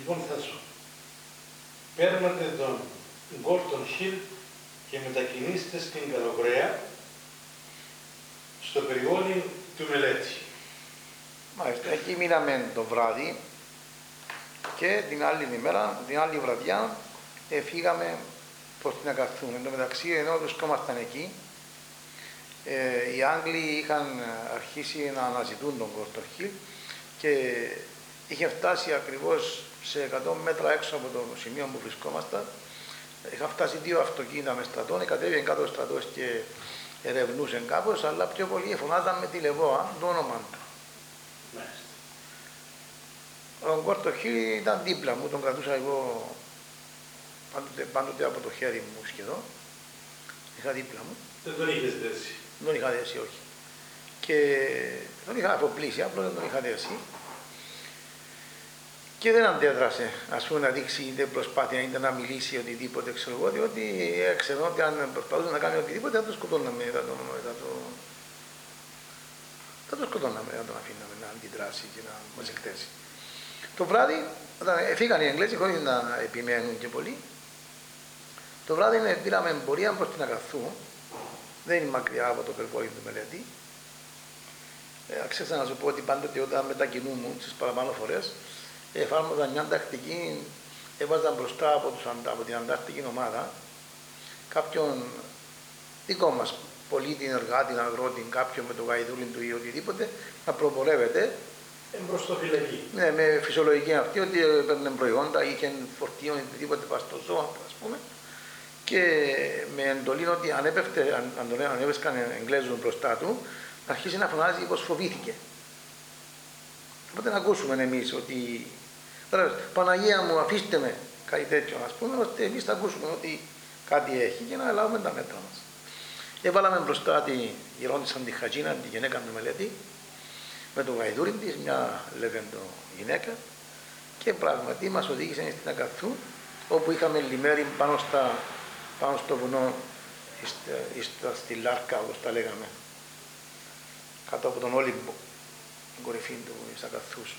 Λοιπόν, θα σου παίρνετε τον Gordon Hill και μετακινήσετε στην Καλογραία, στο περιβόλι του Μελέτη. Μάλιστα, εκεί μείναμε το βράδυ και την άλλη ημέρα, την άλλη βραδιά, φύγαμε προς την Ακαθού. Εν τω μεταξύ, ενώ βρισκόμασταν εκεί, οι Άγγλοι είχαν αρχίσει να αναζητούν τον Gordon Hill και είχε φτάσει ακριβώς σε 100 μέτρα έξω από το σημείο που βρισκόμασταν. Είχαν φτάσει δύο αυτοκίνητα με στρατών, κατέβηκαν κάτω ο στρατός και ερευνούσαν κάπως, αλλά πιο πολύ φωνάζαν με τη Λεβόα, το όνομα του. Ο Gordon Hill ήταν δίπλα μου, τον κρατούσα εγώ πάντοτε από το χέρι μου σχεδόν. Είχα δίπλα μου. Δεν τον είχες δέσει? Δεν τον είχα δέσει, όχι. Και τον είχα αφοπλίσει, απλώς δεν τον είχα δέσει. Και δεν αντέδρασε, ας πούμε, να δείξει είτε προσπάθεια είτε να μιλήσει οτιδήποτε, ξέρω εγώ, διότι ξέρω ότι αν προσπαθούσε να κάνει οτιδήποτε θα το σκοτώναμε, θα το σκοτώναμε, θα τον αφήναμε να αντιδράσει και να μας εκθέσει. Το βράδυ, όταν φύγανε οι Εγγλέζοι χωρίς να επιμένουν και πολύ, το βράδυ πήραμε πορεία προς την Ακαθού, δεν είναι μακριά από το περιβόλι του Μελέτη. Ξέχασα να σου πω ότι πάντοτε όταν μετακινούμουν τις παραπάνω φορές, εφάρμοζαν μια τακτική, έβαζαν μπροστά από την αντάρτικη ομάδα κάποιον δικό μας πολίτη, εργάτη, αγρότη, κάποιον με το γαϊδούρι του ή οτιδήποτε, να προπορεύεται. Εμπροστοφυλακή. Ναι, με φυσιολογική αυτή, ότι έπαιρνε προϊόντα, είχε φορτίο, οτιδήποτε παστοζώα, ας πούμε. Και με εντολή ότι αν έβρισκαν Εγγλέζους μπροστά του, να αρχίσει να φωνάζει πως φοβήθηκε. Οπότε να ακούσουμε εμείς ότι Παναγία μου, αφήστε με, κάτι τέτοιο, ας πούμε, ώστε εμείς θα ακούσουμε ότι κάτι έχει και να λάβουμε τα μέτρα μας. Έβαλαμε μπροστά τη γερόντισσα τη Χατζίνα, τη γυναίκα του Μελέτη, με το γαϊδούρι της, μια λεβέντο γυναίκα, και πράγματι μας οδήγησαν στην Ακαθού, όπου είχαμε λιμέρι πάνω στο βουνό, στη Λάρκα, όπως τα λέγαμε, κάτω από τον Όλυμπο, την κορυφή της Ακαθούς.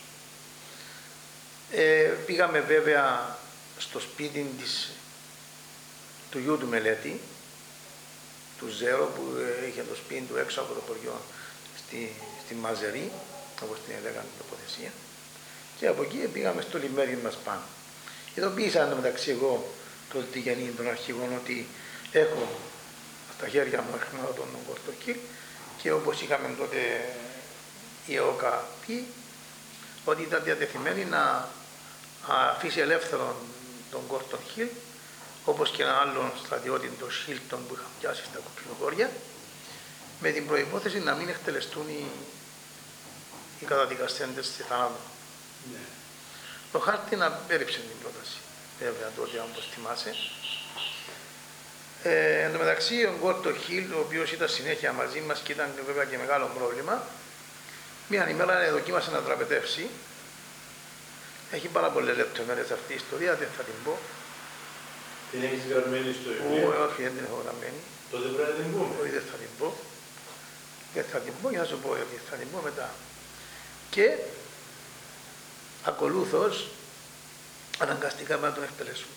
Πήγαμε βέβαια στο σπίτι του γιου του Μελέτη, του Ζέρο, που είχε το σπίτι του έξω από το χωριό, στη Μαζερή, όπως την έλεγαν την τοποθεσία, και από εκεί πήγαμε στο λιμέρι μας πάνω. Ειδοποίησα μεταξύ εγώ τον Τηγενή, των αρχηγών, ότι έχω στα χέρια μου τον Gordon Hill και όπως είχαμε τότε η ΕΟΚΑ πει, ότι ήταν διατεθειμένη να αφήσει ελεύθερον τον Gordon Hill, όπως και έναν άλλον στρατιώτη, τον Σίλτον, που είχαν πιάσει στα κουπινοχώρια, με την προϋπόθεση να μην εκτελεστούν οι καταδικαστέντες σε θάνατο. Ναι. Το Χάρτιν απέρριψε την πρόταση, βέβαια, τότε, όπως θυμάσαι. Εν τω μεταξύ, ο Gordon Hill, ο οποίος ήταν συνέχεια μαζί μας και ήταν βέβαια και μεγάλο πρόβλημα, μια ημέρα δοκίμασε να τραπετεύσει. Έχει πάρα πολλές λεπτομέρειες αυτή η ιστορία, δεν θα την πω. Την έχεις γραμμένη στο βιβλίο? Όχι, δεν την έχω γραμμένη. Τότε πρέπει να την πούμε. Όχι, δεν θα την πω. Δεν θα την πω και θα σου πω ότι θα την πω μετά. Και ακολούθως αναγκαστικά να τον εκτελέσουμε.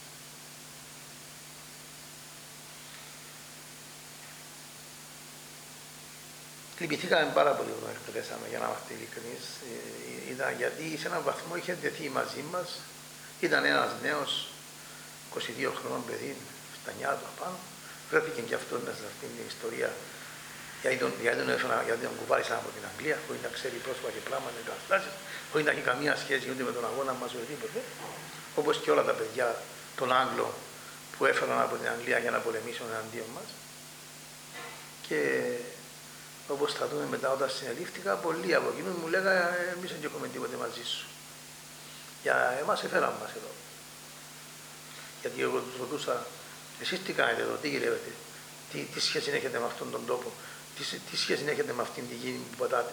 Λυπηθήκαμε πάρα πολύ που τον εκτελέσαμε, για να είμαστε ειλικρινείς. Γιατί σε έναν βαθμό είχε δεθεί μαζί μας. Ήταν ένας νέος 22 χρονών παιδί, στα νιά του απάνω. Βρέθηκε και αυτό μέσα σε αυτήν την ιστορία. Γιατί τον κουβάλισαν από την Αγγλία, χωρίς να ξέρει πρόσωπα και πράγματα, καταστάσεις, χωρίς να έχει καμία σχέση ούτε με τον αγώνα μας οτιδήποτε. Όπως και όλα τα παιδιά των Άγγλων που έφεραν από την Αγγλία για να πολεμήσουν εναντίον μας. Και όπως θα δούμε μετά, όταν συνελήφθηκα, πολλοί από εκείνους μου λέγανε εμείς δεν έχουμε τίποτε μαζί σου. Για εμάς έφεραν μας εδώ. Γιατί εγώ τους ρωτούσα, εσείς τι κάνετε εδώ, τι γυρεύετε, τι σχέση έχετε με αυτόν τον τόπο, τι σχέση έχετε με αυτήν τη γη που πατάτε.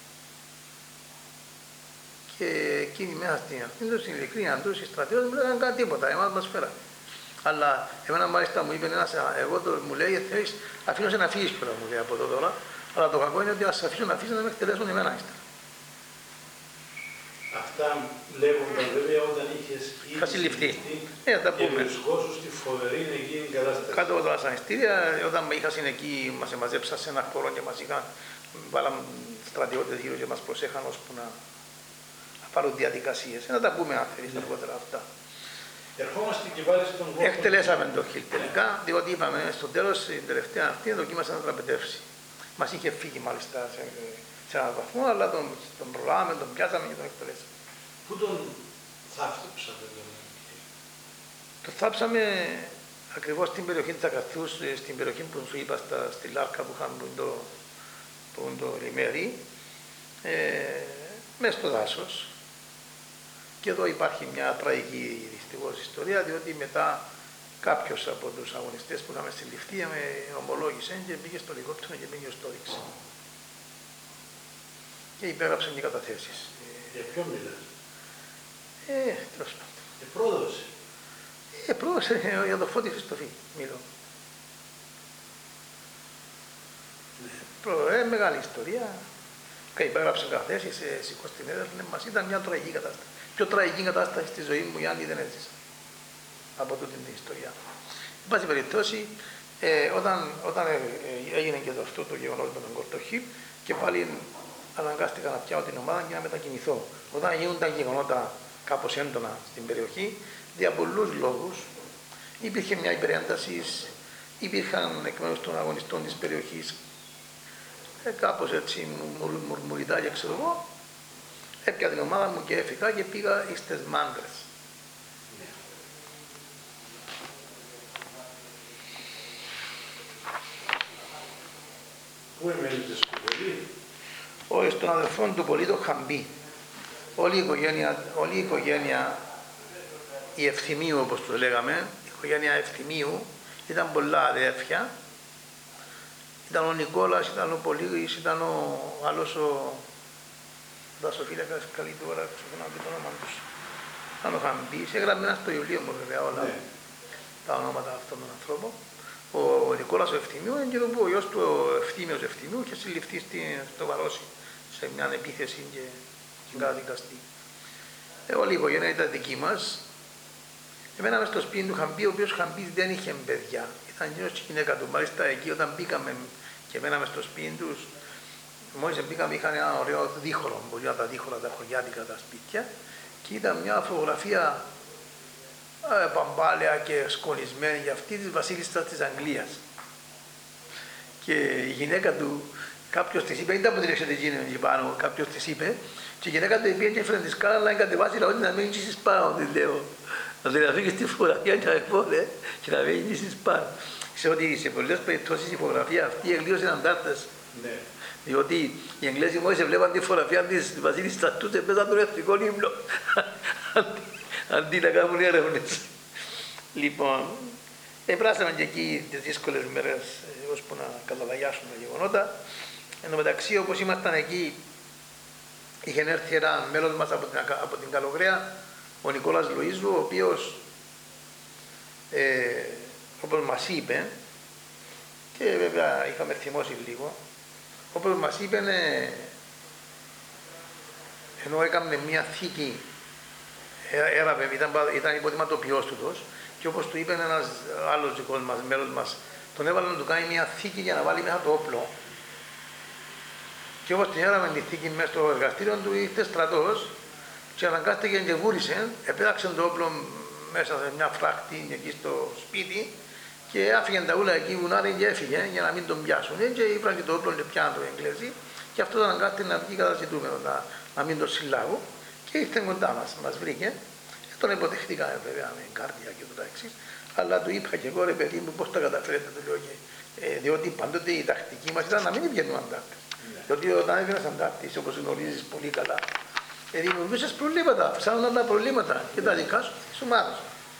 Και εκείνη μέσα στην ειλικρίνεια τους, οι στρατιώτες μου λέγανε κάτι τίποτα, εμάς μας φέρανε. Αλλά εμένα μάλιστα μου είπε ένας, μου λέει, θέλεις, αφήνω σε να φύγεις πέρα, μου λέει, από εδώ τώρα, αλλά το κακό είναι ότι ας αφήσω να φύγεις να με εκτελέσουν εμένα ύστερα. Αυτά λέγονταν βέβαια όταν είχες είχα συλληφθεί. Να τα Και πούμε. βρισκόσου στη φοβερή εκείνη κατάσταση. Κάτω από τα βασανιστήρια, όταν είχα εκεί, μας μαζέψαν σε ένα χώρο και μας είχαν βάλαν στρατιώτες γύρω και μας προσέχαν ώσπου να πάρουν διαδικασίες. Να τα πούμε αν θέλεις αργότερα αυτά. Ερχόμαστε και πάλι στον κόσμο. Εκτελέσαμε το χιλ τελικά, διότι είπαμε στο τέλος, την τελευταία αυτή, δοκίμασε να τραπετεύσει. Μας είχε φύγει μάλιστα σε έναν βαθμό, αλλά τον προλάβαμε, τον πιάσαμε και τον εκτελέσαμε. Πού τον θαύτεψατε, δηλαδή? Το θάψαμε ακριβώς στην περιοχή της Ακαθούς, στην περιοχή που σου είπα, στη Λάρκα που είχαμε το λιμέρι, μέσα στο δάσος. Και εδώ υπάρχει μια τραγική δυστυχώς ιστορία, διότι μετά κάποιος από τους αγωνιστές που είχαμε συλληφθεί με ομολόγησε και πήγε στο ελικόπτερο και πήγε στο Ρήξη. Και υπέγραψαν και καταθέσεις. Για ποιον μιλάς? Τέλος πάντων. Πρόδωσε. Πρόδωσε για το Φώτη Χριστοφή, μιλώ. Μεγάλη ιστορία. Υπέγραψαν καταθέσεις, σηκώ στην έδρα, μας ήταν μια τραγική κατάσταση. Πιο τραγική κατάσταση στη ζωή μου, Γιάννη, δεν έζησα από τούτη την ιστορία. Εν πάση περιπτώσει, όταν έγινε και αυτό το γεγονός με τον Κορτοχίλ, και πάλι αναγκάστηκα να πιάω την ομάδα και να μετακινηθώ. Όταν γίνονταν γεγονότα κάπως έντονα στην περιοχή, για πολλούς λόγους, υπήρχε μια υπερένταση, υπήρχαν εκ μέρους των αγωνιστών της περιοχής κάπως έτσι μουρμουριτάκια, ξέρω εγώ. Έπια την ομάδα μου και έφυγα και πήγα στις Μάντρες. Πού εμένετε στο Πολύ? Όχι, στον αδελφό του Πολύ το Χαμπί. Όλη η οικογένεια, η Ευθυμίου όπως το λέγαμε, η οικογένεια Ευθυμίου, ήταν πολλά αδέρφια. Ήταν ο Νικόλας, ήταν ο Πολύγης, ήταν ο άλλος ο δασοφύλακας, καλή τώρα, ξεχνάω και το όνομα τους. Ήταν ο Χαμπής, έγραμμένα στο βιβλίο μου βέβαια όλα τα ονόματα αυτών των ανθρώπων. Ο Νικόλας ο Ευθυμίου είναι και ο γιος του Ευθύμιος Ευθυμίου και συλληφθεί στο Βαρόσι σε μια επίθεση και καταδικαστεί. Όλη η οικογένεια ήταν δική μας. Μέναμε στο σπίτι του Χαμπή, ο οποίος Χαμπής δεν είχε παιδιά. Ήταν γύρω στη γυναίκα του. Μάλιστα εκεί όταν μπήκαμε και μέναμε στο σπίτι τους, μόλις μπήκαμε είχαν ένα ωραίο δίχωρο, πολύ από τα δίχωρα, τα χωριάτικα, τα σπίτια, και ήταν μια φωτογραφία παμπάλαια και σκονισμένη για αυτή της βασίλισσας της Αγγλίας. Και η γυναίκα του, κάποιος της είπε, ήταν που την έξω την γίνει εκεί πάνω, κάποιος της είπε, και η γυναίκα του είπε και έφερε τη σκάλα να εγκατεβάσει λαό να μην γύσεις πάνω, της λέω. Να την αφήγεις στη φωτογραφία και να μην γύσεις πάνω. Ξέρω ότι σε πολλές περιπτώσεις η φωτογραφία αυτή εγκλείωσε αντάρτες. Ναι. Διότι οι Εγγλέζοι μόλις βλέπαν τη φωτογραφία της βασίλισσας τους, έπαιζαν τον εθνικό ύμνο, αντί να κάνουν έρευνες. Λοιπόν, πράσαμε και εκεί τις δύσκολες μέρες ώσπου να καταλαγιάσουν τα γεγονότα. Εν τω μεταξύ, όπως ήμασταν εκεί, είχε έρθει ένα μέλος μας από την Καλογραία, ο Νικόλας Λοΐζου, ο οποίος, όπως μας είπε, και βέβαια είχαμε θυμώσει λίγο, όπως μας είπε, ενώ έκαμε μια θήκη, έραβε, ήταν υποτιματοποιός του, και όπως του είπε ένας άλλος δικός μας, μέλος μας, τον έβαλε να του κάνει μια θήκη για να βάλει μέσα το όπλο. Και όπως την έραβε τη θήκη μέσα στο εργαστήριο του, ήρθε στρατός και αναγκάστηκε και βούρισε, επέταξε το όπλο μέσα σε μια φράχτη εκεί στο σπίτι και άφηγε τα ούλα εκεί βουνάρι και έφυγε για να μην τον πιάσουν. Και ήπραγε το όπλο και πιάνε το Εγγλέζι και αυτό αναγκάστηκε να βγει καταζητούμενο, να μην το συλλάγουν, και ήρθε κοντά μας βρήκε. Τον υποδεχτήκαμε βέβαια με κάρδια και το εξής, αλλά του είπα και εγώ, ρε παιδί μου, πώς τα καταφέρετε, του λέω, διότι πάντοτε η τακτική μας ήταν να μην βγαίνουν αντάρτες. Διότι όταν έβγαινες αντάρτης, όπως γνωρίζεις πολύ καλά, δημιουργούσες προβλήματα, αυξάνονταν τα προβλήματα και τα δικά σου της ομάδας.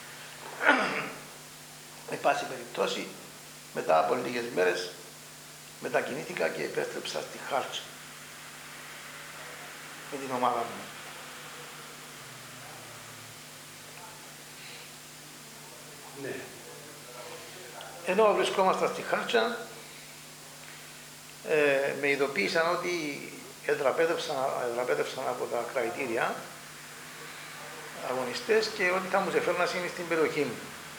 Με πάση περιπτώσει, μετά από λίγες μέρες μετακινήθηκα και επέστρεψα στη Χάρτσα με την ομάδα μου. Ναι. Ενώ βρισκόμασταν στη Χάρτσα, με ειδοποίησαν ότι εδραπέτευσαν από τα κραητήρια αγωνιστές και ότι θα μου σε φέρναν στην περιοχή μου.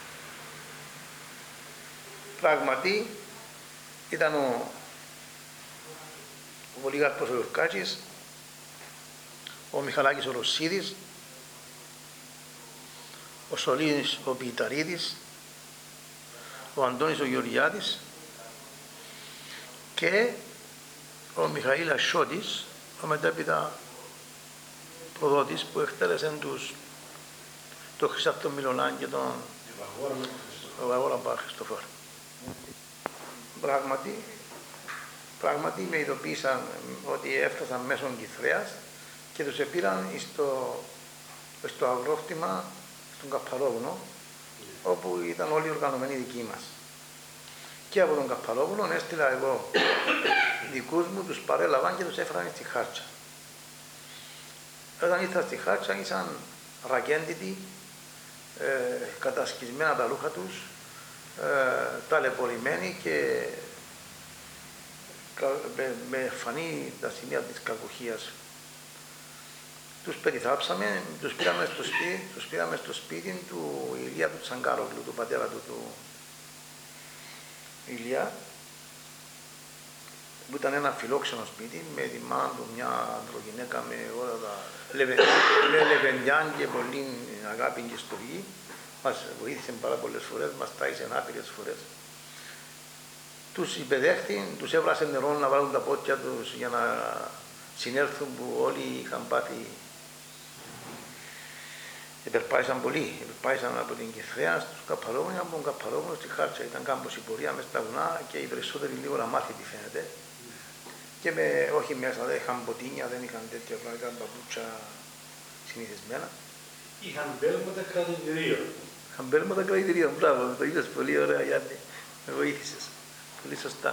Πράγματι ήταν ο Πολύκαρπος ο Ιουρκάτσης, ο Μιχαλάκης ο Ρωσίδης, ο Σολίνης ο Πιηταρίδης, ο Αντώνης ο Γεωργιάδης και ο Μιχαήλ Ασιώτης, ο μετέπειτα προδότης που εκτέλεσε τον Χρυσάφτο Μιλωνάν και τον Βαγόρα Χριστοφόρο. Πράγματι με ειδοποίησαν ότι έφτασαν μέσω Κιθρέας και τους επήραν στο αγρόκτημα στον Καπαλόβουνο, όπου ήταν όλοι οργανωμένοι δικοί μας. Και από τον Καπαλόβουνο έστειλα εγώ δικούς μου, τους παρέλαβαν και τους έφεραν στη Χάρτσα. Όταν ήρθαν στη Χάρτσα ήσαν ρακέντητοι, κατασκισμένα τα ρούχα τους, ταλαιπωρημένοι και με φανεί τα σημεία της κακουχίας. Τους περιθάψαμε, τους πήραμε στο σπίτι του Ηλία του Τσαγκάρογλου, του πατέρα του Ηλία, που ήταν ένα φιλόξενο σπίτι με τη μάνα του, μια ανδρογυναίκα με όλα τα λεβεντιάν και πολύ αγάπη και στοργή. Μας βοήθησε πάρα πολλές φορές, μας τάισε άπειρες φορές. Τους υπεδέχθη, τους έβρασε νερό να βάλουν τα πόδια τους για να συνέλθουν, που όλοι είχαν πάθει. Επερπάησαν πολύ, επερπάησαν από την Κιθρέα στους Καπαλόβουνους, από τον Καπαλόβουνο στη Χάρτσα. Ήταν κάμπος η πορεία μες στα βουνά και οι περισσότεροι λίγο αμάθητοι φαίνεται. Και όχι μέσα, δεν είχαν μποτίνια, δεν είχαν τέτοια πράγματα, είχαν παπούτσα συνηθισμένα. Είχαν μπέλματα κρατητηρίων. Είχαν μπέλματα κρατητηρίων, μπράβο, το είδες πολύ ωραία, Γιάννη, με βοήθησες. Πολύ σωστά.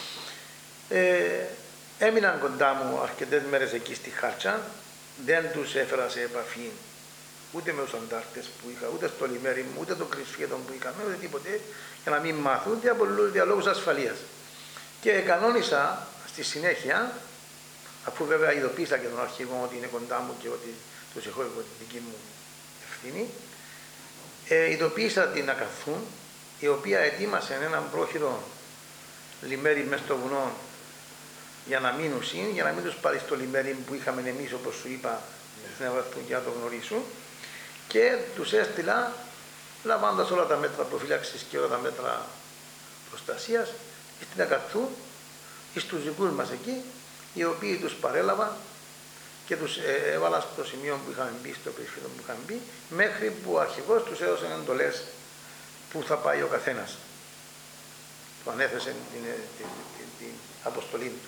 Έμειναν κοντά μου αρκετές μέρες εκεί στη Χάρτσα, δεν τους έφερα σε επαφή ούτε με τους αντάρτες που είχα, ούτε στο λιμέρι μου, ούτε το κρυσφύγετο που είχαμε, ούτε τίποτε, για να μην μάθουν, για λόγους ασφαλείας. Και κανόνισα στη συνέχεια, αφού βέβαια ειδοποίησα και τον αρχηγό ότι είναι κοντά μου και ότι τους έχω εγώ τη δική μου ευθύνη, ειδοποίησα την Ακαθούν, η οποία ετοίμασε έναν πρόχειρο λιμέρι μες στο βουνό για να μείνουν συν, για να μην τους πάρει στο λιμέρι που είχαμε εμείς, όπως σου είπα, στην Αγαθού, για να το γνωρίσουν. Και τους έστειλα, λαμβάνοντας όλα τα μέτρα προφύλαξης και όλα τα μέτρα προστασίας, στην Ακαθού, στους δικούς μας εκεί, οι οποίοι τους παρέλαβαν και τους έβαλαν στο σημείο που είχαμε μπει, στο περιφέρον που είχαμε μπει, μέχρι που ο αρχηγός τους έδωσε εντολές που θα πάει ο καθένας. Του ανέθεσε την αποστολή του.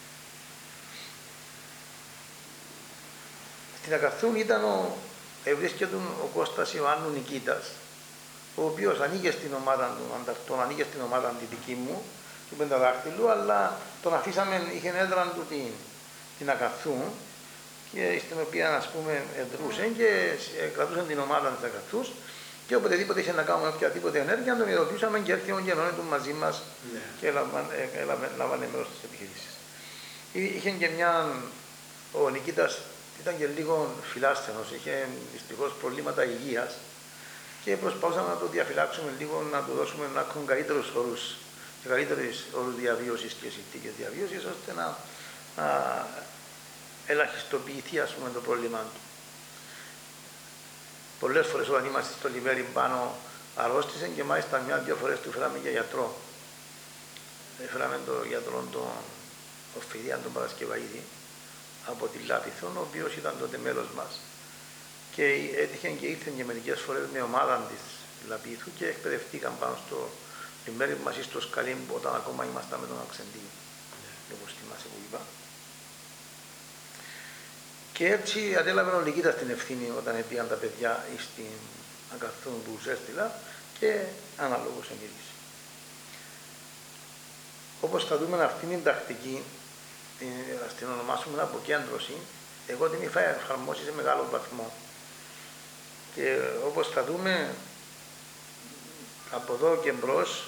Στην Ακαθούν βρίσκεται ο Κώστας Ιωάννου Νικήτας, ο οποίος ανήκε στην ομάδα των ανταρτών, ανήκε στην ομάδα τη δική μου, του Πενταδάχτυλου, αλλά τον αφήσαμε, είχε έδρα του την Ακαθούν, και στην οποία, ας πούμε, εντρούσε και κρατούσε την ομάδα της Ακαθούς, και οποτεδήποτε είχε να κάνουμε οποιαδήποτε ενέργεια, τον ειδοποιούσαμε και έρχεται ο γενναιόν του μαζί μας και έλαβανε μέρος στις επιχειρήσεις. Είχε και ο Νικήτας ήταν και λίγο φιλάσθενος, είχε δυστυχώς προβλήματα υγείας και προσπαθούσαμε να το διαφυλάξουμε λίγο, να του δώσουμε καλύτερους όρους και καλύτερους όρους διαβίωσης και συνθήκες διαβίωσης, ώστε να ελαχιστοποιηθεί, ας πούμε, το πρόβλημα του. Πολλές φορές όταν είμαστε στο λιμέρι πάνω αρρώστησε και μάλιστα μια-δυο φορές του φέραμε για γιατρό. Φέραμε τον γιατρό τον Οφηδίαν τον Παρασκευαίδη από τη Λάφηθον, ο οποίος ήταν τότε μέλος μας. Και έτυχε και ήρθε και μερικές φορές με ομάδα της Λαπίθου και εκπαιδευτήκαν πάνω στο λιμέρι μας ή στο σκαλί, όταν ακόμα ήμασταν με τον Αξεντή, όπως θυμάσαι που είπα. Και έτσι ανέλαβε ο Νικήτας την ευθύνη όταν πήγαν τα παιδιά στην Ακαθούν που τους έστειλα και αναλόγως ενήργησε. Όπως θα δούμε, αυτήν την τακτική, ας την ονομάσουμε αποκέντρωση, εγώ την είχα εφαρμόσει σε μεγάλο βαθμό. Και όπως θα δούμε, από εδώ και μπρος,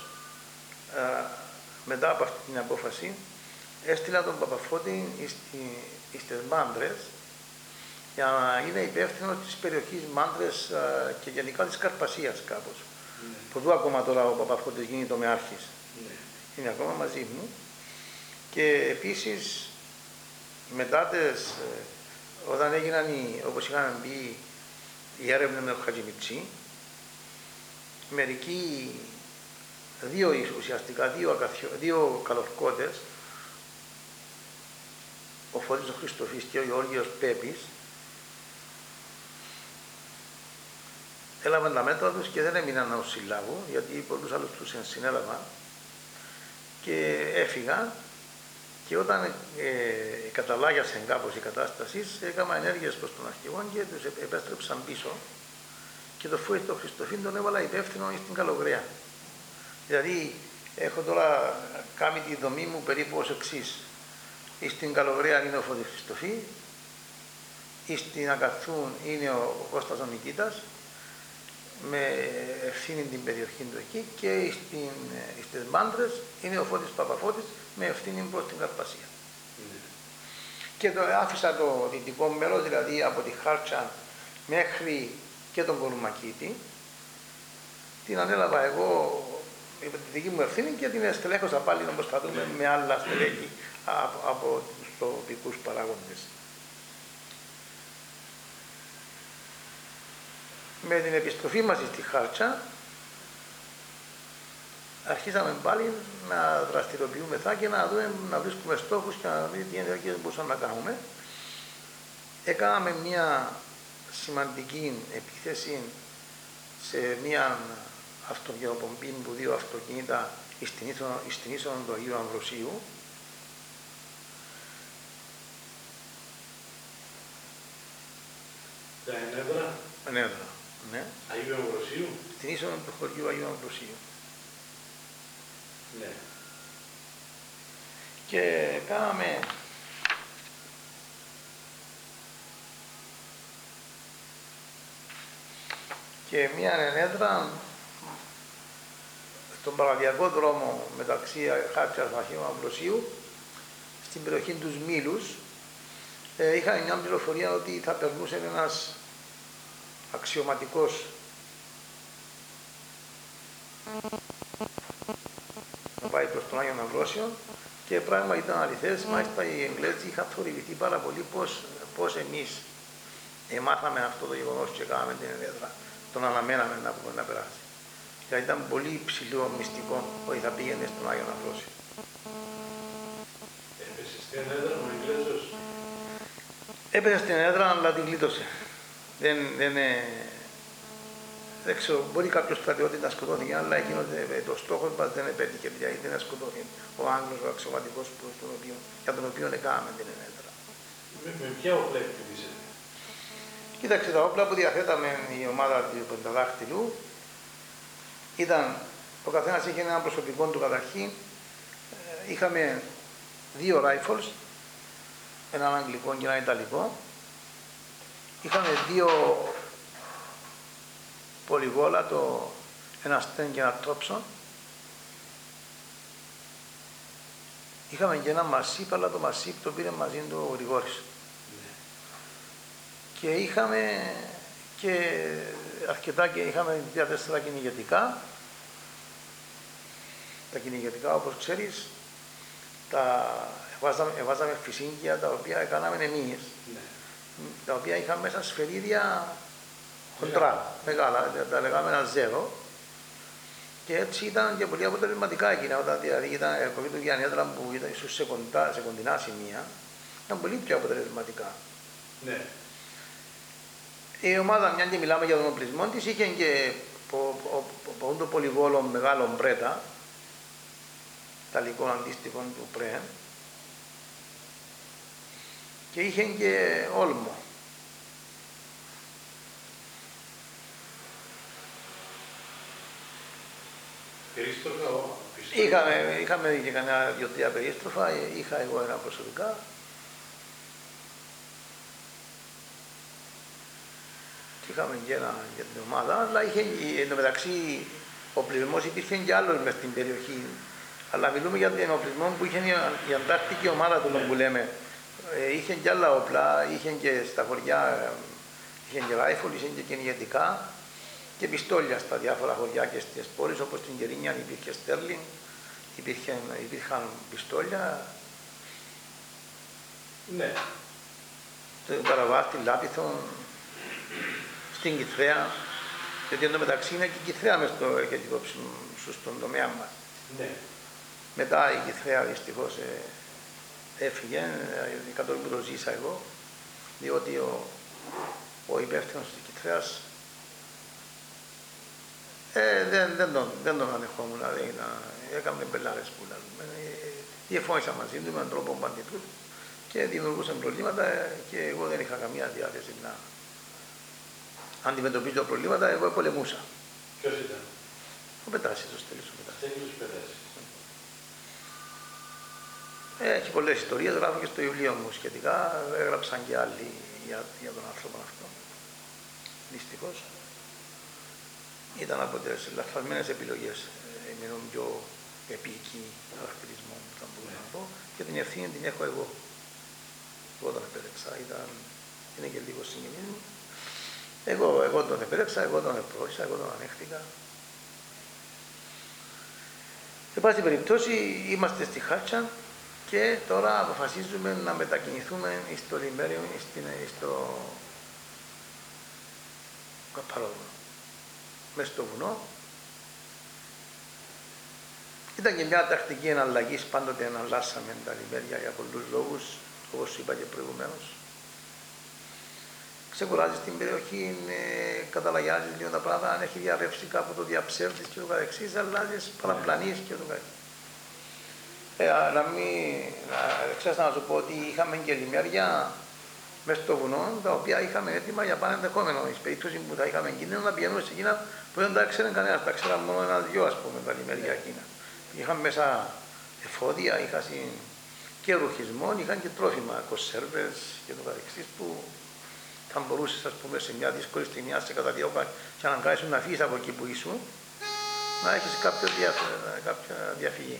μετά από αυτή την απόφαση, έστειλα τον Παπαφώτη στις Μάντρες, για να είναι υπεύθυνος της περιοχής Μάντρες και γενικά της Καρπασίας κάπως. Ναι. Πρωτού ακόμα τώρα ο Παπαφώτης γίνει τομεάρχης. Ναι. Είναι ακόμα μαζί μου. Και επίσης μετά όταν έγιναν, όπως είχαν πει, οι έρευνες με τον Χατζημιτσί, μερικοί, ουσιαστικά δύο καλορκώτες, ο Φώτης ο Χριστοφής και ο Γεώργιος Πέπης, έλαβαν τα μέτρα τους και δεν έμειναν να τους συλλάβουν, γιατί πολλούς άλλους τους συνέλαβαν και έφυγαν. Και όταν καταλάγιασε κάπως η κατάσταση, έκανα ενέργειες προς τον αρχηγό και τους επέστρεψαν πίσω. Και το Φώτη το Χριστοφήν τον έβαλα υπεύθυνο στην Καλογραία. Δηλαδή, έχω τώρα κάνει τη δομή μου περίπου ως εξής. Στην Καλογραία είναι ο Φώτης Χριστοφή, στην Ακαθούν είναι ο Κώστας ο Νικήτας, με ευθύνη την περιοχή του εκεί, και στις Μάντρες είναι ο Φώτης Παπαφώτης με ευθύνη προς την Καρπασία. Και άφησα το δυτικό μέρος, δηλαδή από τη Χάρτσα μέχρι και τον Κολουμακίτη, την ανέλαβα εγώ τη δική μου ευθύνη και την στελέχωσα πάλι να προσπαθούμε με άλλα στελέχη από τους τοπικούς παράγοντες. Με την επιστροφή μας στη Χάρτσα αρχίσαμε πάλι να δραστηριοποιούμεθα και να βρίσκουμε στόχους και να δούμε τι ενέργειες μπορούσαμε να κάνουμε. Έκαναμε μια σημαντική επίθεση σε μια αυτοκινητοπομπή που δύο αυτοκίνητα στην ίσονο του Αγίου Αμβροσίου. Τα ενέδρα. Ενέδρα, ναι. Αγίου Αμβροσίου. Στην ίσονο του χωριού Αγίου Αμβροσίου. Ναι. Και κάναμε και μια ενέδρα στον παραδιακό δρόμο μεταξύ Χάρτσας και Αγίου Αμβροσίου, στην περιοχή του Μήλους. Είχαμε μια πληροφορία ότι θα περνούσε ένας αξιωματικός να πάει προς τον Άγιο Αμβρόσιο, και πράγμα ήταν αληθές. Μάλιστα οι Εγγλέζοι είχαν θορυβηθεί πάρα πολύ πώς εμείς μάθαμε αυτό το γεγονός και κάναμε την ενέδρα. Τον αναμέναμε να περάσει. Δηλαδή ήταν πολύ ψηλό μυστικό ότι θα πήγαινε στον Άγιο Αμβρόσιο. Έπεσε στην ενέδρα ο Εγγλέζος. Έπεσε στην ενέδρα, αλλά την γλίτωσε. Δεν ξέρω, μπορεί κάποιος στρατιώτης να σκοτώθηκε, αλλά εκείνο το στόχο μας δεν επέτυχε, δηλαδή δεν σκοτώθηκε ο Άγγλος ο αξιωματικός για τον οποίο έκαναμε την ενέδρα. Με ποια όπλα εκτιμήσετε? Κοίταξε, τα όπλα που διαθέταμε η ομάδα του Πενταδάχτυλου ήταν, ο καθένας είχε ένα προσωπικό του καταρχήν. Είχαμε 2 rifles, έναν αγγλικό και ένα ιταλικό. Είχαμε 2 πολυβόλα, ένα στέν και ένα τόψον. Είχαμε και ένα μασίπ, αλλά το μασίπ το πήρε μαζί του ο Γρηγόρης. Και είχαμε και αρκετά, και είχαμε 3-4 κυνηγετικά. Τα κυνηγετικά, όπως ξέρεις, εβάζαμε φυσίγγια τα οποία έκαναμε εμείς, τα οποία είχαν μέσα σφαιρίδια χοντρά, μεγάλα, τα λέγαμε ένα ζέρο, και έτσι ήταν και πολύ αποτελεσματικά εκείνα, δηλαδή ήταν το διανέτρα που ήταν ίσως σε κοντινά σημεία, ήταν πολύ πιο αποτελεσματικά. Ναι. Η ομάδα, μια και μιλάμε για τον οπλισμό της, είχε και το πολυβόλο μεγάλο μπρέτα, ταλικό αντίστοιχο του Πρέν, και είχε και όλμο. Περίστροφα, είχαμε και κανένα 2-3 περίστροφα, είχα εγώ ένα προσωπικά. Και είχαμε και ένα για την ομάδα, αλλά είχε, εν τω μεταξύ ο πληθυσμός υπήρχε και άλλος μες στην περιοχή. Αλλά μιλούμε για τον οπλισμό που είχε η αντάρτικη ομάδα του που λέμε, Είχε και άλλα όπλα, είχε και στα χωριά, είχε και ράιφολ, είχε και κυνηγετικά και πιστόλια στα διάφορα χωριά και στις πόλεις, όπως στην Κερίνια υπήρχε Στέρλινγκ, υπήρχαν πιστόλια. Ναι. Στην Καραβάστη, Λάπιθο, στην Κιθρέα, γιατί εντωμεταξύ είναι και η Κιθρέα μες στο έρχεται υπόψη στον τομέα μας. Ναι. Μετά η Κιθρέα δυστυχώς έφυγε, κατόπιν που το ζήσα εγώ, διότι ο υπεύθυνος της Κιθρέας δεν τον ανεχόμουν, δηλαδή έκαμε μπελάρες που λέμε. Διαφώνησα μαζί του με έναν τρόπο παντιτούς και δημιουργούσαν προβλήματα και εγώ δεν είχα καμία διάθεση να αντιμετωπίζω προβλήματα, εγώ πολεμούσα. Ποιος ήταν? Ο Πετράσης, ο Στέλιος ο Πετράσης. Στέλιος Πετράσης. Έχει πολλές ιστορίες, γράφω και στο βιβλίο μου σχετικά, έγραψαν και άλλοι για τον άνθρωπο αυτό. Δυστυχώς. Ήταν από τις λαθασμένες επιλογές, μείνουν πιο επίκη χαρακτηρισμό, θα μπορούσα να πω, και την ευθύνη την έχω εγώ. Εγώ τον επέλεξα, είναι και λίγο συγγενής μου. Εγώ τον επέλεξα, εγώ τον επρόχησα, εγώ τον ανέχτηκα. Εν πάση περιπτώσει, είμαστε στη Χάρτσα και τώρα αποφασίζουμε να μετακινηθούμε στο Λιμπέριο, στο Καπαρόβουνο, μέσα στο βουνό. Ήταν και μια τακτική εναλλαγής, πάντοτε εναλλάσσαμε τα Λιμπέρια για πολλούς λόγους, όπως είπα και προηγουμένως. Ξεκουράζεις την περιοχή, καταλαγιάζεις λίγο τα πράγματα, αν έχει διαρρεύσει κάπου το διαψεύδεις και το καθεξής, αλλάζεις, παραπλανείς και το καθεξής. Ξέρεις να σου πω ότι είχαμε και λιμέρια μέσα στο βουνό, τα οποία είχαμε έτοιμα για πάνε ενδεχόμενο. Εις περίπτωση που τα είχαμε κίνδυνο να πηγαίνουμε σε εκείνα που δεν τα ξέρει κανένας, τα ξέραν μόνο ένα-δυο, ας πούμε, τα λιμέρια εκείνα. Είχαν μέσα εφόδια, είχαν και ρουχισμό, είχαν και τρόφιμα, κονσέρβες και το καθεξής που θα μπορούσες, ας πούμε, σε μια δύσκολη στιγμή να σε καταδιώκαν και να αναγκάσεις να φύγεις από εκεί που ήσουν, να έχεις κάποια διαφυγή.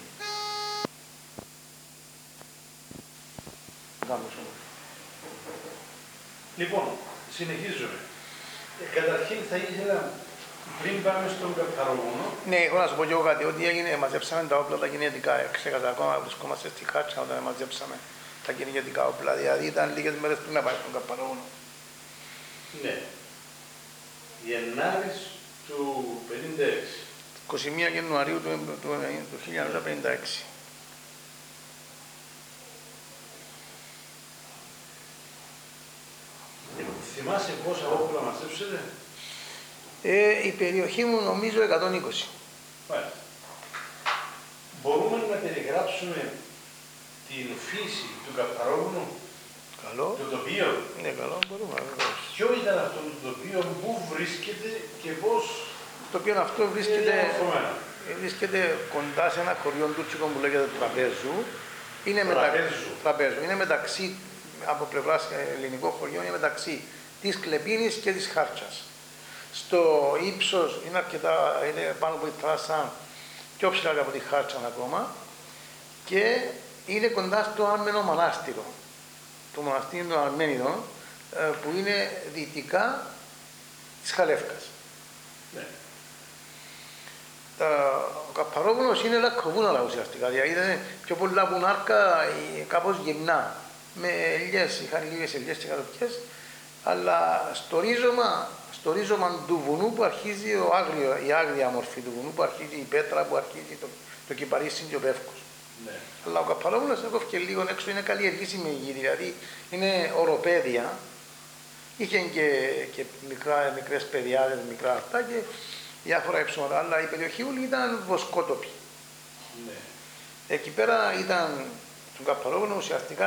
Λοιπόν, συνεχίζουμε. Καταρχήν θα ήθελα, πριν πάμε στον Καπαρόβουνο. Ναι, έχω να σου πω και εγώ κάτι, ότι έγινε, μαζέψαμε τα όπλα τα κυνηγετικά. Ξέχασα ακόμα, βρισκόμαστε στη Χάρτσα όταν μαζέψαμε τα κυνηγετικά όπλα. Δηλαδή ήταν λίγες μέρες πριν να πάει στον Καπαρόβουνο. Ναι. Γενάρης του 1956. 21 Ιανουαρίου του 1956. Θυμάσαι πόσα όπλα μαζέψετε? Η περιοχή μου νομίζω 120. Μάλιστα. Μπορούμε να περιγράψουμε την φύση του Καπαρόβουνου? Καλό. Το τοπίο? Ναι, καλό, μπορούμε βεβαίως. Ποιο ήταν αυτό το τοπίο, πού βρίσκεται και πώς? Το οποίο αυτό βρίσκεται κοντά σε ένα χωριό τουρκικό που λέγεται Τραπέζου. Είναι μεταξύ, από πλευράς ελληνικό χωριό, είναι μεταξύ της Κλεπίνης και της Χάρτσας. Στο ύψος είναι πάνω από τη θάλασσα, πιο ψηλά από τη Χάρτσα ακόμα, και είναι κοντά στο Άρμενο Μονάστηρο. Το μοναστήρι των Αρμένιδων, που είναι δυτικά της Χαλεύκας. Ναι. Ο Καπαρόβουνος είναι λακκοβούναλα ουσιαστικά, δηλαδή είναι πιο πολλά βουνάρκα, κάπως γυμνά, με ελιές, είχαν λίγες ελιές και κατοπιές, αλλά στο ρίζωμα του βουνού που αρχίζει η άγρια μορφή του βουνού, που αρχίζει η πέτρα, που αρχίζει το κυπαρίσι και ο πεύκος. Ναι. Αλλά ο Καπαρόβουνος έκοφε λίγο έξω, είναι καλλιεργήσιμη η γη, δηλαδή είναι οροπέδια, είχε και μικρές παιδιάδες, μικρά αυτά και διάφορα υψώματα, αλλά η περιοχή όλη ήταν βοσκότοπη. Ναι. Εκεί πέρα ήταν, στον Καπαρόβουνο ουσιαστικά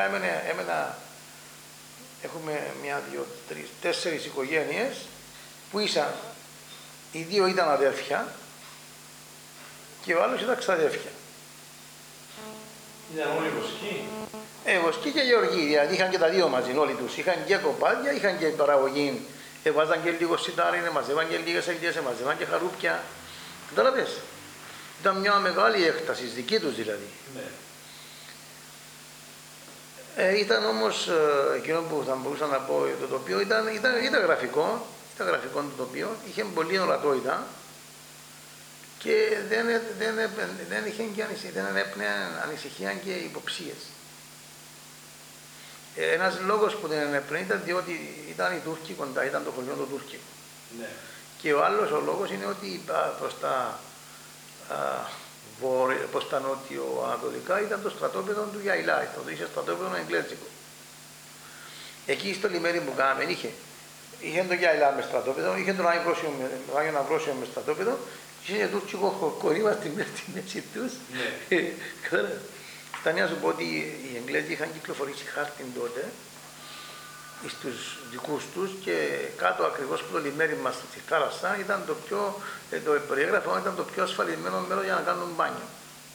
έχουμε 1, 2, 3, 4 οικογένειες που οι δύο ήταν αδέρφια και ο άλλος ήταν ξαδέρφια. Ήταν όλοι βοσκοί? Βοσκοί και γεωργοί, δηλαδή είχαν και τα δύο μαζί όλοι τους. Είχαν και κοπάδια, είχαν και παραγωγή. Έβαζαν και λίγο σιτάρι, μαζεύαν και λίγες ελιές, μαζεύαν και χαρούπια. Κατάλαβες. Ήταν μια μεγάλη έκταση, δική τους δηλαδή. Ναι. Ήταν όμως εκείνο που θα μπορούσα να πω, το τοπίο ήταν γραφικό, ήταν γραφικό το τοπίο, είχε πολύ ορατότητα και δεν έπνεε ανησυχία και υποψίες. Ένας λόγος που δεν έπνεε ήταν διότι ήταν οι Τούρκοι κοντά, ήταν το χωριό του Τούρκου. Ναι. Και ο άλλος ο λόγος είναι ότι προς τα νότιο-ανατολικά ήταν το στρατόπεδο του Γιαϊλά, το είχε στρατόπεδο εγγλέζικο. Εκεί στο λιμέρι που κάναμε είχε το Γιαϊλά με στρατόπεδο, είχε τον Άγιο Αμβρόσιο με στρατόπεδο και είχε τουρκικό κορίμα στη μέση τους. Ναι. Φτάνει να σου πω ότι οι Εγγλέζοι είχαν κυκλοφορήσει χάρτη τότε στους δικούς τους και κάτω ακριβώς από το λιμέρι μας στη θάλασσα ήταν το περιέγραφο ήταν το πιο ασφαλισμένο μέρος για να κάνουν μπάνιο.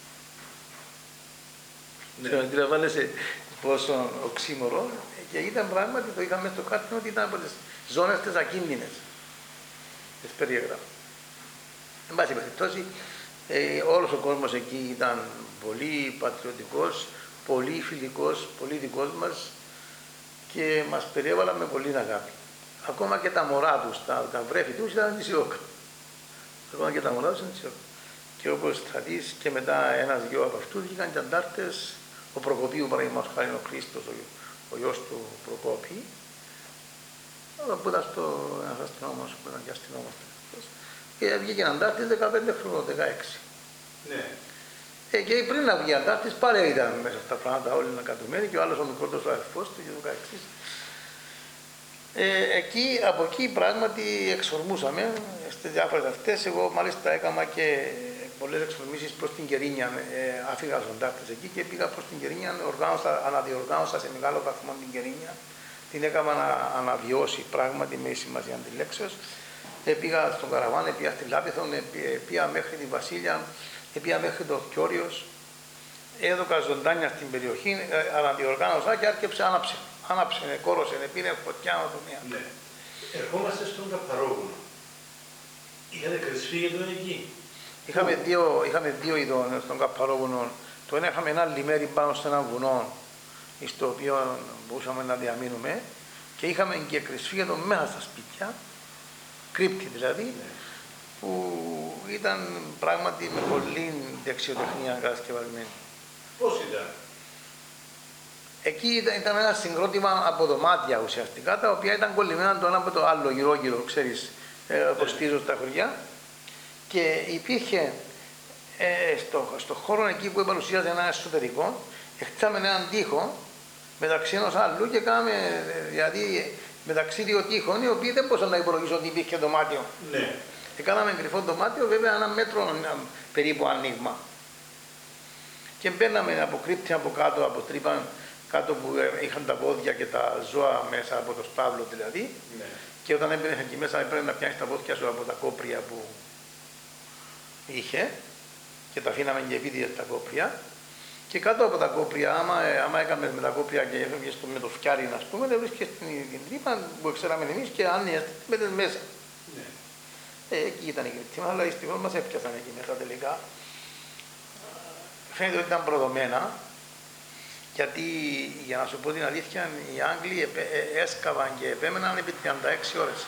Ναι. Αντιλαμβάνεσαι πόσο οξύμορο και ήταν πράγματι, το είχαμε στο χάρτη ότι ήταν από τις ζώνες τις ακίνδυνες. Τις περιέγραφο. Εν πάση περιπτώσει, όλος ο κόσμος εκεί ήταν πολύ πατριωτικός, πολύ φιλικός, πολύ δικός μας και μας περιέβαλαν με πολύ αγάπη. Ακόμα και τα μωρά τους, τα βρέφη τους ήταν νησιόκα. Ακόμα και τα μωρά τους ήταν νησιόκα. Και όπως θα δεις και μετά ένας-δυο από αυτούς βγήκαν και αντάρτες, ο Προκοπίου παραδείγματος χάρη ο Χρήστος, ο γιος του Προκόπη, που ήταν ένας αστυνόμος, που ήταν και αστυνόμος. Και βγήκε αντάρτης 15 χρόνων, 16. Ναι. Και πριν να βγει αντάρτης πάλι ήταν μέσα στα πράγματα όλοι ανακατωμένοι και ο άλλος ο μικρότερος ο αδερφός του και το καθεξής. Από εκεί πράγματι εξορμούσαμε στις διάφορες αυτές. Εγώ μάλιστα έκανα και πολλές εξορμήσεις προς την Κερίνια. Άφηγα στους αντάρτες εκεί και πήγα προς την Κερίνια, αναδιοργάνωσα σε μεγάλο βαθμό την Κερίνια. Την έκανα να αναβιώσει πράγματι με σημασία τη λέξεως. Πήγα στον Καραβάν, πήγα στη Λάπιθο, πήγα μέχρι τη Βασίλεια, πήγα μέχρι το Κιώριος, έδωκα ζωντάνια στην περιοχή, αναδιοργάνωσα και άρχισε άναψε, κόρωσε, πήρε φωτιά οδομία. Ναι. Ερχόμαστε στον Καπαρόγουνο. Είχατε κρυσφύγετο εκεί. Είχαμε δύο ειδών στον Καπαρόγουνο. Το ένα είχαμε ένα λιμέρι πάνω σε ένα βουνό, στο οποίο μπορούσαμε να διαμείνουμε και είχαμε και κρυσφύγετο μέσα στα σπίτια, κρύπτη δηλαδή, ναι, που ήταν πράγματι με πολύ δεξιοτεχνία κατασκευασμένη. Πώς ήταν? Εκεί ήταν ένα συγκρότημα από δωμάτια ουσιαστικά, τα οποία ήταν κολλημένα το ένα από το άλλο γύρω-γύρω, ξέρεις, όπως στήριζω στα χωριά. Και υπήρχε στο χώρο εκεί που παρουσίαζε ένα εσωτερικό, χτίσαμε έναν τοίχο μεταξύ ενός άλλου και κάναμε, δηλαδή, μεταξύ δύο τείχων, οι οποίοι δεν μπορούσαν να υπολογίσουν ότι υπήρχε δωμάτιο. Ναι. Κάναμε κρυφό δωμάτιο, βέβαια ένα μέτρο περίπου ανοίγμα. Και μπαίναμε από κρύπτη από κάτω, από τρύπα, κάτω που είχαν τα πόδια και τα ζώα μέσα από το στάβλο δηλαδή. Ναι. Και όταν έμπαινες εκεί μέσα έπρεπε να πιάνεις τα πόδια σου από τα κόπρια που είχε και τα αφήναμε και επίτηδες τα κόπρια. Και κάτω από τα κόπρια, άμα έκαμε με τα κόπρια και έφευγες με το φτιάρι, ας πούμε, δεν βρίσκες την τρύπα που ξέραμε εμείς και άνοιγες μέσα. Ναι. Εκεί ήταν η κρυπτή μας, αλλά δυστυχώς μας έπιασαν εκεί μέσα τελικά. Φαίνεται ότι ήταν προδομένα, γιατί για να σου πω την αλήθεια, οι Άγγλοι έσκαβαν και επέμεναν επί 36 ώρες.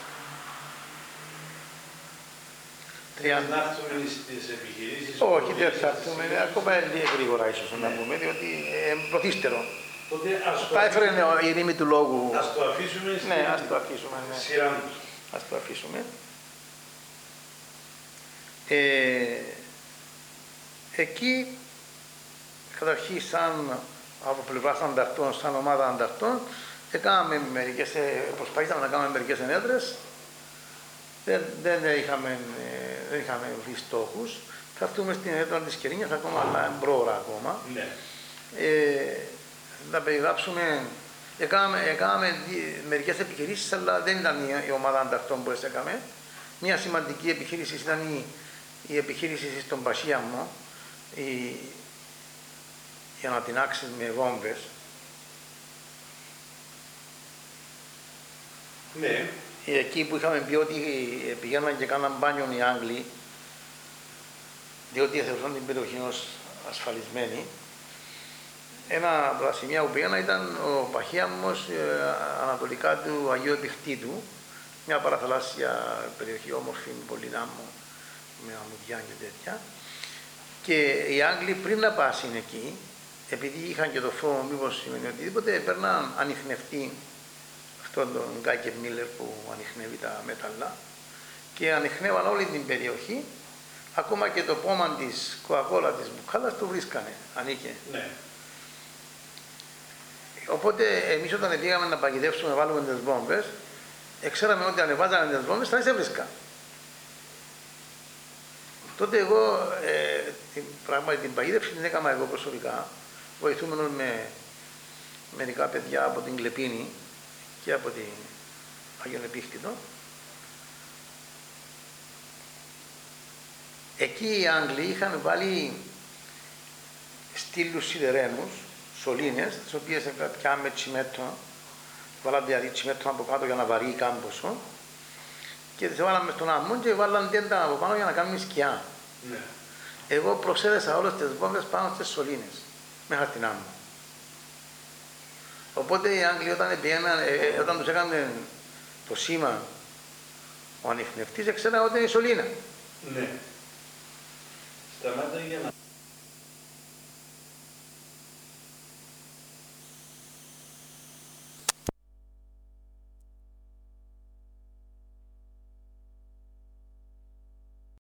Δεν θα έρθουμε στις επιχειρήσεις? Όχι, δεν θα έρθουμε, ακόμα λίγο γρήγορα ίσως να πούμε, διότι πρωτύστερο. Τα έφερε η ρήμη του λόγου. Ας το αφήσουμε ναι, ας το αφήσουμε, ναι. Σειρά τους. Ας το αφήσουμε. Εκεί, καταρχήν, σαν από πλευράς ανταρτών, σαν ομάδα ανταρτών, προσπαθήσαμε να κάνουμε μερικές ενέδρες. Δεν είχαμε βρει στόχους. Θα έρθουμε στην ενέδρα της Κερίνιας ακόμα, αλλά πρόωρα ακόμα. Ναι. Να περιγράψουμε. Έκαναμε μερικές επιχειρήσεις, αλλά δεν ήταν η ομάδα ανταρτών που έκαμε. Μια σημαντική επιχείρηση ήταν η επιχείρηση στον Πασίαμο, για να την άξεις με βόμβες. Ναι. Εκεί που είχαμε πει ότι πηγαίναν και κάναν μπάνιο οι Άγγλοι, διότι θεωρούσαν την περιοχή ως ασφαλισμένη, ένα από τα σημεία που πήγαινα ήταν ο Παχίαμος ανατολικά του Αγίου Επιχτήτου, μια παραθαλάσσια περιοχή όμορφη με πολύ νάμο, με αμμουδιά και τέτοια. Και οι Άγγλοι πριν να πάσουν εκεί, επειδή είχαν και το φόβο μήπως σημαίνει οτιδήποτε, έπαιρναν ανιχνευτή, αυτόν τον Γκάκερ Μίλλερ που ανιχνεύει τα μέταλλα, και ανιχνεύαν όλη την περιοχή, ακόμα και το πόμα της κοκακόλα της μπουκάλας το βρίσκανε, ανήκε. Ναι. Οπότε εμείς όταν πήγαμε να παγιδεύσουμε, να βάλουμε τις βόμβες, ξέραμε ότι ανεβάζαμε τις βόμβες, θα τις έβρισκα. Τότε εγώ την παγίδευση την έκανα εγώ προσωπικά, βοηθούμενος με μερικά παιδιά από την Κλεπίνη και από την Αγίον Επίχτητο. Εκεί οι Άγγλοι είχαν βάλει στήλους σιδερένους, σωλήνες, τις οποίες πιάμε τσιμέτο, βάλαν δηλαδή τσιμέτο από κάτω για να βαρύει κάμποσο, και τις βάλαμε στον άμμο και βάλαν τέντα από πάνω για να κάνουν σκιά. Ναι. Εγώ προσέδεσα όλες τις βόμβες πάνω στις σωλήνες, μέχρι την άμμο. Οπότε οι Άγγλοι όταν τους έκανε το σήμα ο ανιχνευτής, ξέραν ότι είναι η σωλήνα. Ναι. Σταμάτα για να...